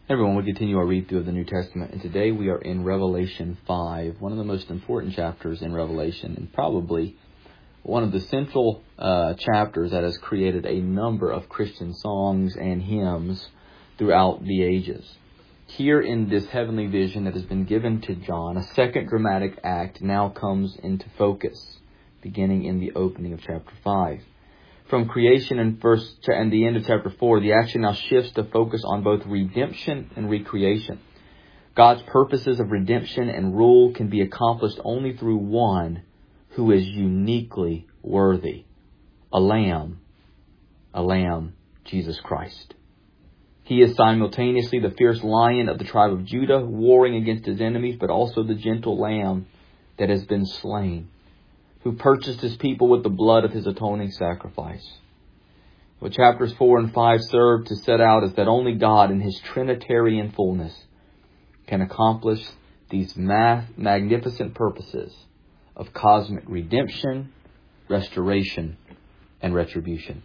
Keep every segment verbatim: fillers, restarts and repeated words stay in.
Everyone, we continue our read through of the New Testament, and today we are in Revelation five, one of the most important chapters in Revelation, and probably one of the central uh, chapters that has created a number of Christian songs and hymns throughout the ages. Here in this heavenly vision that has been given to John, a second dramatic act now comes into focus, beginning in the opening of chapter five. From creation and first and the end of chapter four, the action now shifts to focus on both redemption and recreation. God's purposes of redemption and rule can be accomplished only through one who is uniquely worthy. A lamb. A lamb, Jesus Christ. He is simultaneously the fierce lion of the tribe of Judah, warring against his enemies, but also the gentle lamb that has been slain, who purchased his people with the blood of his atoning sacrifice. What chapters four and five serve to set out is that only God in his Trinitarian fullness can accomplish these math, magnificent purposes of cosmic redemption, restoration, and retribution.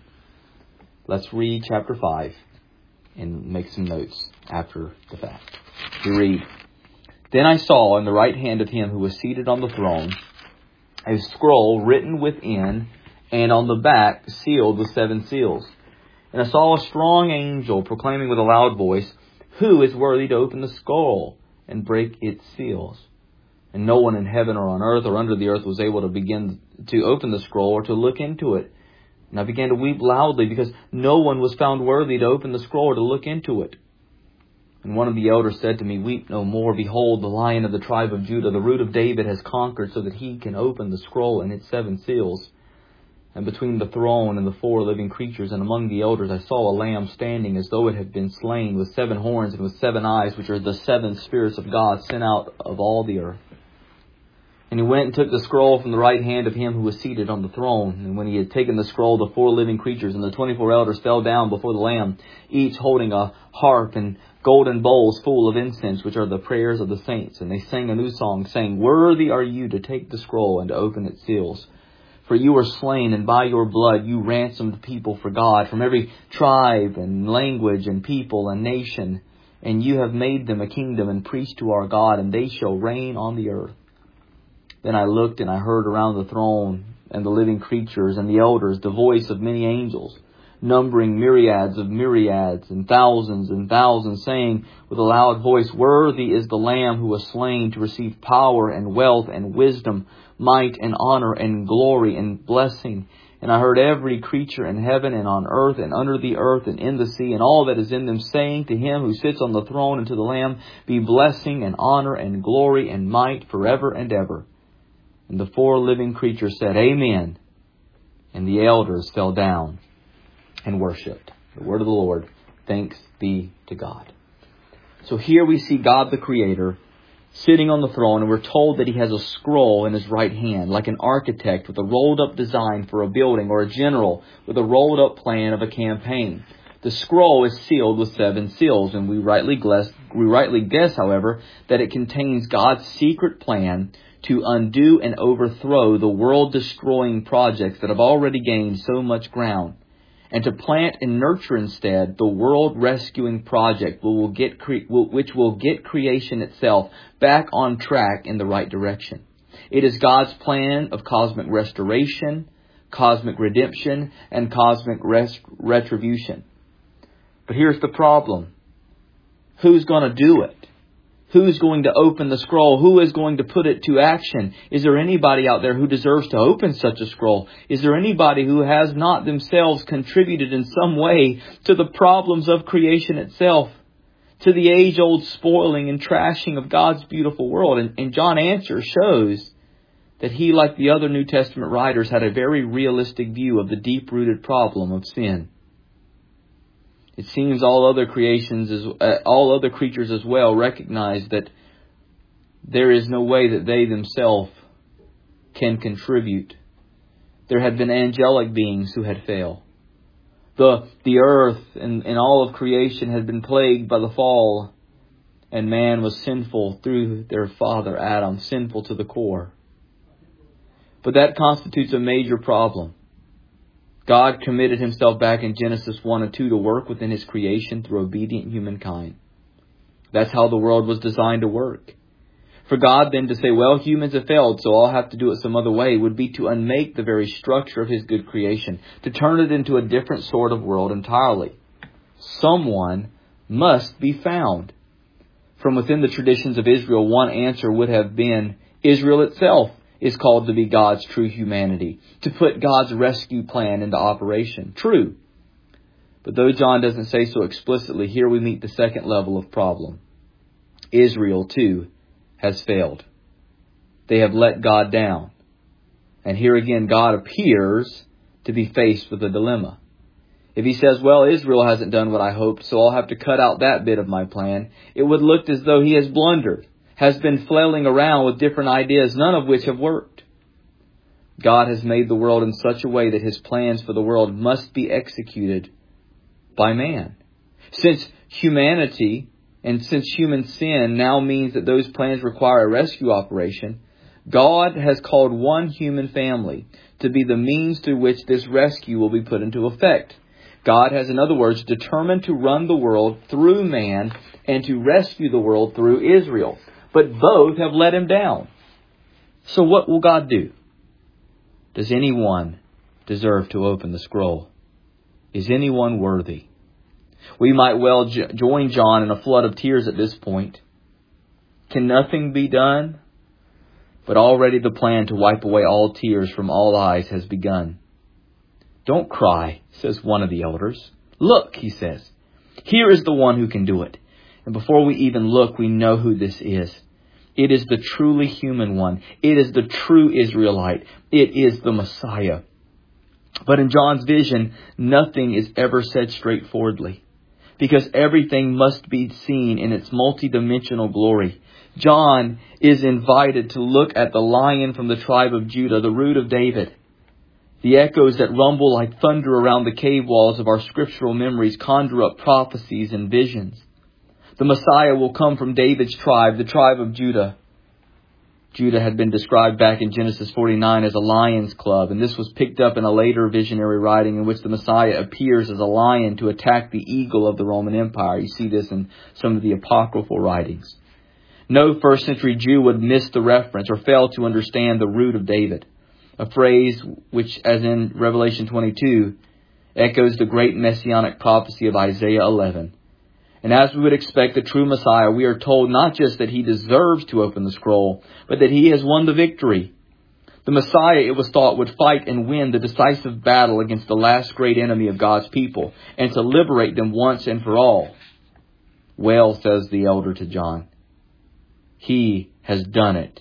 Let's read chapter five and make some notes after the fact. We read, "Then I saw in the right hand of him who was seated on the throne a scroll written within and on the back sealed with seven seals. And I saw a strong angel proclaiming with a loud voice, 'Who is worthy to open the scroll and break its seals?' And no one in heaven or on earth or under the earth was able to begin to open the scroll or to look into it. And I began to weep loudly because no one was found worthy to open the scroll or to look into it. And one of the elders said to me, 'Weep no more. Behold, the Lion of the tribe of Judah, the Root of David, has conquered so that he can open the scroll and its seven seals.' And between the throne and the four living creatures and among the elders I saw a lamb standing as though it had been slain, with seven horns and with seven eyes, which are the seven spirits of God sent out of all the earth. And he went and took the scroll from the right hand of him who was seated on the throne. And when he had taken the scroll, the four living creatures and the twenty-four elders fell down before the Lamb, each holding a harp and golden bowls full of incense, which are the prayers of the saints. And they sang a new song, saying, 'Worthy are you to take the scroll and to open its seals. For you were slain, and by your blood you ransomed people for God from every tribe and language and people and nation. And you have made them a kingdom and priests to our God, and they shall reign on the earth.' Then I looked and I heard around the throne and the living creatures and the elders the voice of many angels, numbering myriads of myriads and thousands and thousands, saying with a loud voice, 'Worthy is the Lamb who was slain to receive power and wealth and wisdom, might and honor and glory and blessing.' And I heard every creature in heaven and on earth and under the earth and in the sea and all that is in them saying to him who sits on the throne and to the Lamb, 'Be blessing and honor and glory and might forever and ever.' And the four living creatures said, 'Amen.' And the elders fell down and worshipped." The word of the Lord. Thanks be to God. So here we see God the Creator sitting on the throne, and we're told that he has a scroll in his right hand, like an architect with a rolled up design for a building, or a general with a rolled up plan of a campaign. The scroll is sealed with seven seals, and we rightly guess, we rightly guess, however, that it contains God's secret plan to undo and overthrow the world-destroying projects that have already gained so much ground, and to plant and nurture instead the world-rescuing project will get cre- which will get creation itself back on track in the right direction. It is God's plan of cosmic restoration, cosmic redemption, and cosmic rest- retribution. But here's the problem. Who's going to do it? Who's going to open the scroll? Who is going to put it to action? Is there anybody out there who deserves to open such a scroll? Is there anybody who has not themselves contributed in some way to the problems of creation itself, to the age-old spoiling and trashing of God's beautiful world? And, and John Answer shows that he, like the other New Testament writers, had a very realistic view of the deep-rooted problem of sin. It seems all other creations, as, uh, all other creatures as well, recognize that there is no way that they themselves can contribute. There had been angelic beings who had failed. The the earth and, and all of creation had been plagued by the fall, and man was sinful through their father Adam, sinful to the core. But that constitutes a major problem. God committed himself back in Genesis one and two to work within his creation through obedient humankind. That's how the world was designed to work. For God then to say, well, humans have failed, so I'll have to do it some other way, would be to unmake the very structure of His good creation, to turn it into a different sort of world entirely. Someone must be found. From within the traditions of Israel, one answer would have been, Israel itself is called to be God's true humanity, to put God's rescue plan into operation. True. But though John doesn't say so explicitly, here we meet the second level of problem. Israel, too, has failed. They have let God down. And here again, God appears to be faced with a dilemma. If He says, well, Israel hasn't done what I hoped, so I'll have to cut out that bit of my plan, it would look as though He has blundered, has been flailing around with different ideas, none of which have worked. God has made the world in such a way that His plans for the world must be executed by man. Since humanity and since human sin now means that those plans require a rescue operation, God has called one human family to be the means through which this rescue will be put into effect. God has, in other words, determined to run the world through man and to rescue the world through Israel. But both have let Him down. So what will God do? Does anyone deserve to open the scroll? Is anyone worthy? We might well jo- join John in a flood of tears at this point. Can nothing be done? But already the plan to wipe away all tears from all eyes has begun. Don't cry, says one of the elders. Look, he says, here is the one who can do it. And before we even look, we know who this is. It is the truly human one. It is the true Israelite. It is the Messiah. But in John's vision, nothing is ever said straightforwardly, because everything must be seen in its multidimensional glory. John is invited to look at the Lion from the tribe of Judah, the root of David. The echoes that rumble like thunder around the cave walls of our scriptural memories conjure up prophecies and visions. The Messiah will come from David's tribe, the tribe of Judah. Judah had been described back in Genesis forty-nine as a lion's club, and this was picked up in a later visionary writing in which the Messiah appears as a lion to attack the eagle of the Roman Empire. You see this in some of the apocryphal writings. No first century Jew would miss the reference or fail to understand the root of David, a phrase which, as in Revelation twenty-two, echoes the great messianic prophecy of Isaiah eleven. And as we would expect the true Messiah, we are told not just that He deserves to open the scroll, but that He has won the victory. The Messiah, it was thought, would fight and win the decisive battle against the last great enemy of God's people, and to liberate them once and for all. Well, says the elder to John, He has done it.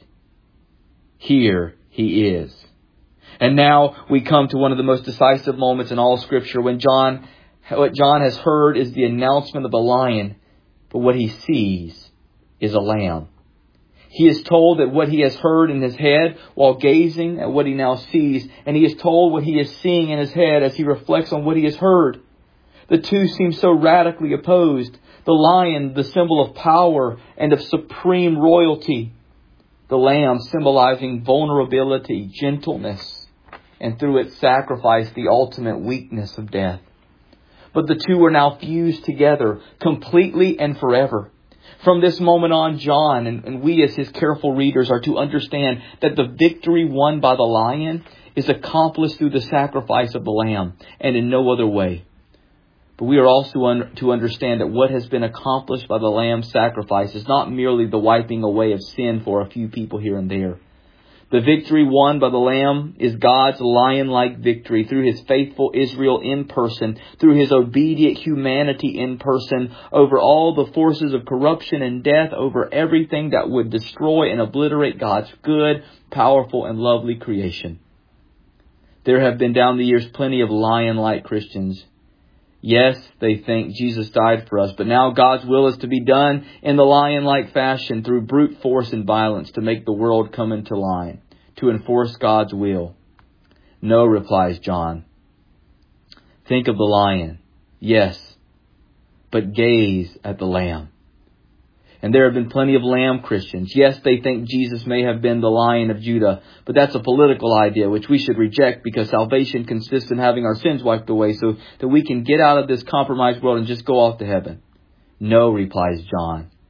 Here He is. And now we come to one of the most decisive moments in all Scripture when John What John has heard is the announcement of the lion, but what he sees is a lamb. He is told that what he has heard in his head while gazing at what he now sees, and he is told what he is seeing in his head as he reflects on what he has heard. The two seem so radically opposed. The lion, the symbol of power and of supreme royalty. The lamb symbolizing vulnerability, gentleness, and through its sacrifice, the ultimate weakness of death. But the two are now fused together completely and forever. From this moment on, John and, and we as his careful readers are to understand that the victory won by the lion is accomplished through the sacrifice of the lamb and in no other way. But we are also un- to understand that what has been accomplished by the lamb's sacrifice is not merely the wiping away of sin for a few people here and there. The victory won by the Lamb is God's lion-like victory through His faithful Israel in person, through His obedient humanity in person, over all the forces of corruption and death, over everything that would destroy and obliterate God's good, powerful, and lovely creation. There have been down the years plenty of lion-like Christians. Yes, they think Jesus died for us, but now God's will is to be done in the lion-like fashion through brute force and violence to make the world come into line, to enforce God's will. No, replies John. Think of the lion, yes, but gaze at the lamb. And there have been plenty of lamb Christians. Yes, they think Jesus may have been the Lion of Judah, but that's a political idea which we should reject because salvation consists in having our sins wiped away so that we can get out of this compromised world and just go off to heaven. No, replies John.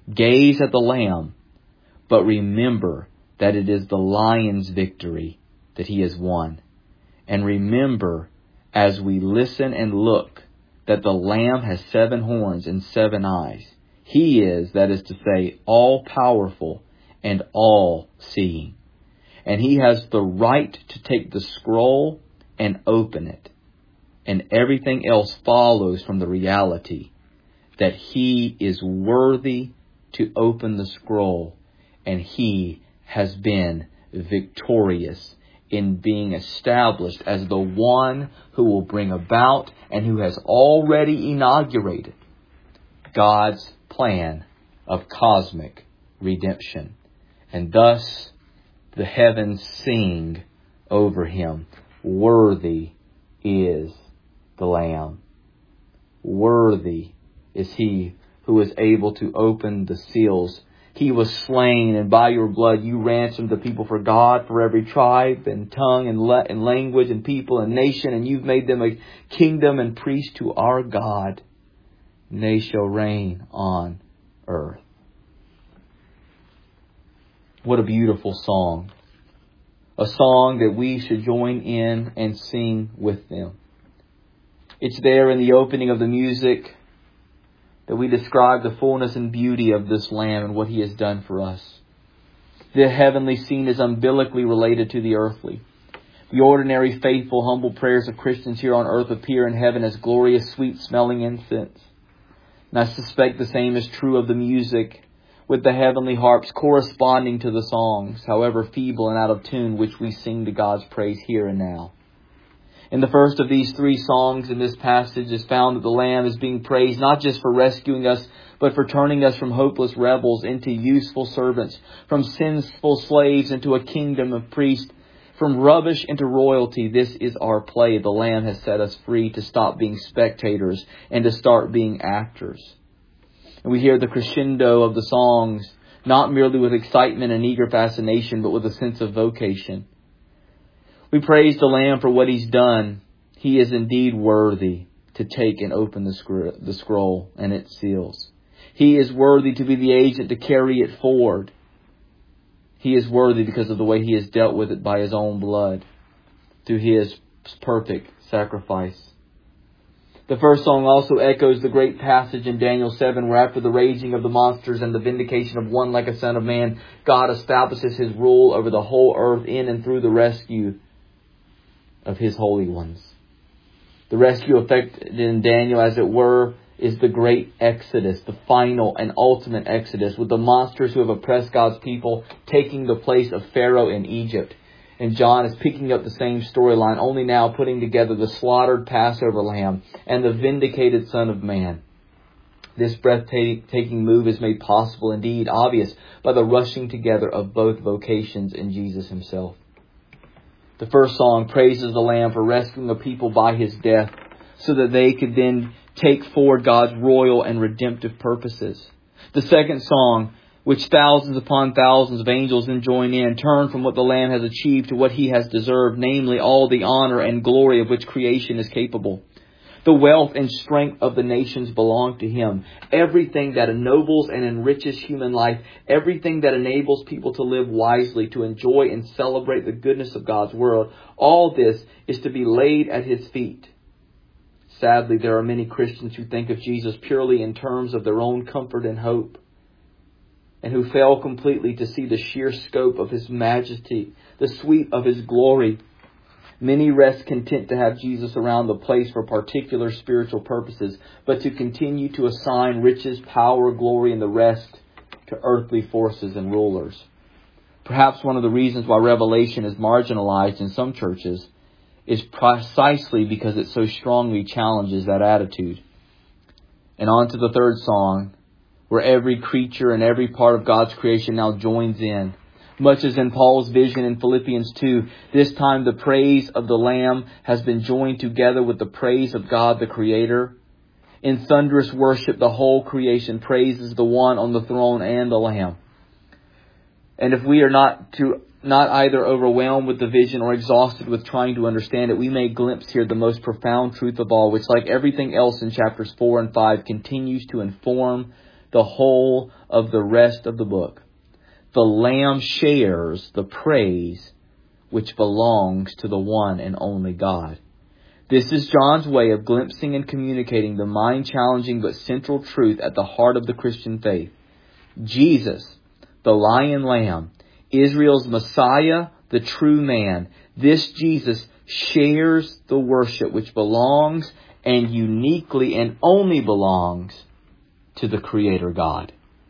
Gaze at the Lamb, but remember that it is the Lion's victory that he has won. And remember, as we listen and look, that the Lamb has seven horns and seven eyes. He is, that is to say, all-powerful and all-seeing. And he has the right to take the scroll and open it. And everything else follows from the reality that he is worthy to open the scroll, and he has been victorious in being established as the one who will bring about and who has already inaugurated God's plan of cosmic redemption. And thus the heavens sing over him, worthy is the Lamb. Worthy is he who is able to open the seals. He was slain, and by your blood you ransomed the people for God, for every tribe and tongue and, le- and language and people and nation, and you've made them a kingdom and priest to our God. And they shall reign on earth. What a beautiful song. A song that we should join in and sing with them. It's there in the opening of the music that we describe the fullness and beauty of this Lamb and what he has done for us. The heavenly scene is umbilically related to the earthly. The ordinary, faithful, humble prayers of Christians here on earth appear in heaven as glorious, sweet-smelling incense. And I suspect the same is true of the music, with the heavenly harps corresponding to the songs, however feeble and out of tune, which we sing to God's praise here and now. In the first of these three songs in this passage is found that the Lamb is being praised not just for rescuing us, but for turning us from hopeless rebels into useful servants, from sinful slaves into a kingdom of priests, from rubbish into royalty. This is our play. The Lamb has set us free to stop being spectators and to start being actors. And we hear the crescendo of the songs, not merely with excitement and eager fascination, but with a sense of vocation. We praise the Lamb for what he's done. He is indeed worthy to take and open the, scr- the scroll and its seals. He is worthy to be the agent to carry it forward. He is worthy because of the way he has dealt with it by his own blood, through his perfect sacrifice. The first song also echoes the great passage in Daniel seven, where after the raging of the monsters and the vindication of one like a son of man, God establishes his rule over the whole earth in and through the rescue of his holy ones. The rescue effected in Daniel, as it were, is the great Exodus, the final and ultimate Exodus, with the monsters who have oppressed God's people taking the place of Pharaoh in Egypt. And John is picking up the same storyline, only now putting together the slaughtered Passover lamb and the vindicated Son of Man. This breathtaking move is made possible, indeed obvious, by the rushing together of both vocations in Jesus himself. The first song praises the Lamb for rescuing the people by his death, so that they could then take forward God's royal and redemptive purposes. The second song, which thousands upon thousands of angels then join in, turn from what the Lamb has achieved to what he has deserved, namely all the honor and glory of which creation is capable. The wealth and strength of the nations belong to him. Everything that ennobles and enriches human life, everything that enables people to live wisely, to enjoy and celebrate the goodness of God's world, all this is to be laid at his feet. Sadly, there are many Christians who think of Jesus purely in terms of their own comfort and hope, and who fail completely to see the sheer scope of his majesty, the sweep of his glory. Many rest content to have Jesus around the place for particular spiritual purposes, but to continue to assign riches, power, glory, and the rest to earthly forces and rulers. Perhaps one of the reasons why Revelation is marginalized in some churches is precisely because it so strongly challenges that attitude. And on to the third song, where every creature and every part of God's creation now joins in. Much as in Paul's vision in Philippians two, this time the praise of the Lamb has been joined together with the praise of God the Creator. In thunderous worship, the whole creation praises the one on the throne and the Lamb. And if we are not to not either overwhelmed with the vision or exhausted with trying to understand it, we may glimpse here the most profound truth of all, which, like everything else in chapters four and five, continues to inform the whole of the rest of the book. The Lamb shares the praise which belongs to the one and only God. This is John's way of glimpsing and communicating the mind-challenging but central truth at the heart of the Christian faith. Jesus, the Lion Lamb, Israel's Messiah, the true man. This Jesus shares the worship which belongs and uniquely and only belongs to the Creator God.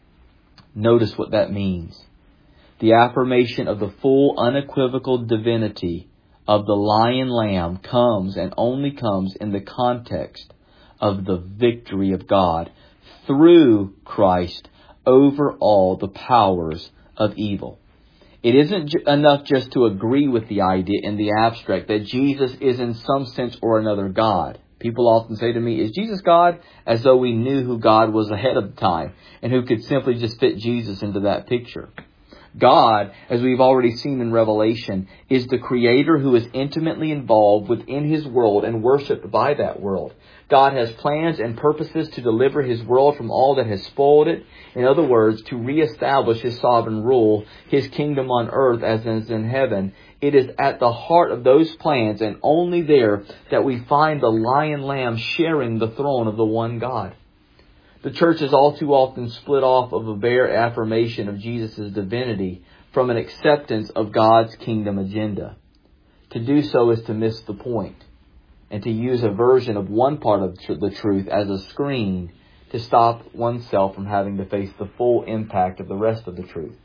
Notice what that means. The affirmation of the full, unequivocal divinity of the Lion Lamb comes and only comes in the context of the victory of God through Christ over all the powers of evil. It isn't j- enough just to agree with the idea in the abstract that Jesus is in some sense or another God. People often say to me, is Jesus God? As though we knew who God was ahead of time and who could simply just fit Jesus into that picture. God, as we've already seen in Revelation, is the Creator who is intimately involved within His world and worshipped by that world. God has plans and purposes to deliver His world from all that has spoiled it. In other words, to reestablish His sovereign rule, His kingdom on earth as is in heaven. It is at the heart of those plans and only there that we find the Lion Lamb sharing the throne of the one God. The church is all too often split off of a bare affirmation of Jesus' divinity from an acceptance of God's kingdom agenda. To do so is to miss the point, and to use a version of one part of the truth as a screen to stop oneself from having to face the full impact of the rest of the truth.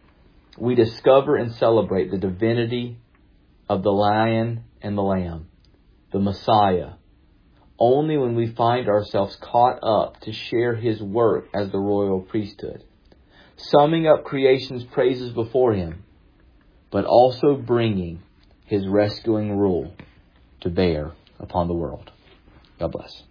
We discover and celebrate the divinity of the Lion and the Lamb, the Messiah, only when we find ourselves caught up to share His work as the royal priesthood, summing up creation's praises before Him, but also bringing His rescuing rule to bear upon the world. God bless.